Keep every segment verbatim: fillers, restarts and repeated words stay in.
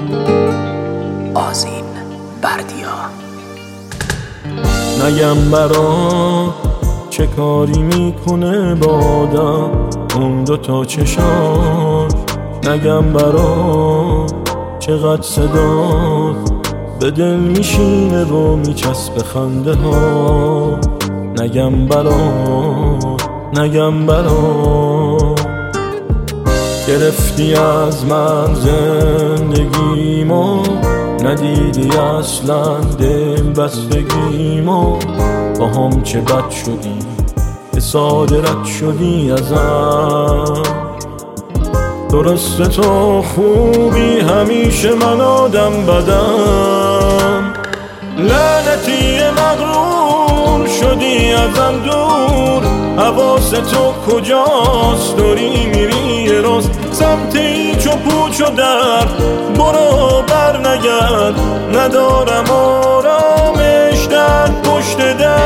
آذین بردیا. نگم برا چه کاری میکنه با آدم اون دوتا چشان، نگم برا چقدر صدات به دل میشینه و میچسبه خنده ها، نگم برا نگم برا گرفتی از من زندگیمو، ندیدی اصلا دل بستگیمو، با هم چه بد شدی که ساده رد شدی ازم. درسته تو خوبی همیشه من آدم بدم، لعنتی مغرور شدی ازم دور، حواس تو کجاست داری میری یه روز سمت هیچ و پوچ و در، برو بر نگرد ندارم آرامش در پشت در.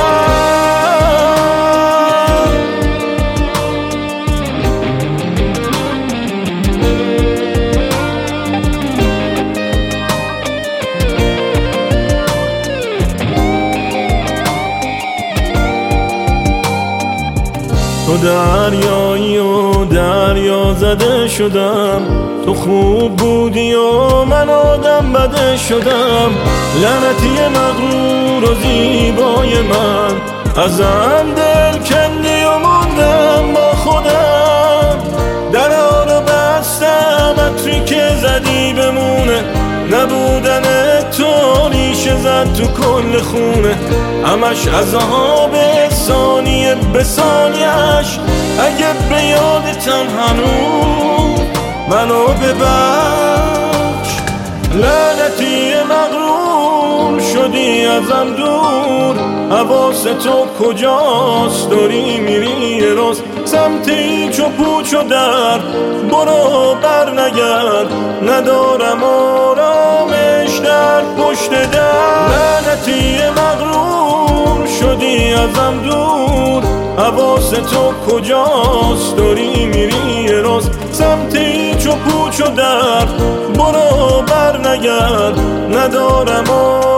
تو دریایی و دریا زده شدم، تو خوب بودی و من آدم بده شدم، لعنتی مغرور و زیبای من، ازم دل کندی و موندم با خودم، درها رو بستم عطری که زدی بمونه، نبودن تو ریشه زد تو کل خونه، همش عذاب ثانیه به ثانیه‌اش، اگه به یادتم هنوز منو ببخش، لعنتی مغرور شدی ازم دور، حواس تو کجاست داری میری یه روز سمت هیچ و پوچ و در، برو بر نگرد ندارم آرامش در پشت در. لعنتی مغرور شدی ازم دور، حواس تو کجاست داری میری یه روز سمت هیچ و پوچ و در، برو بر نگرد ندارم آرامش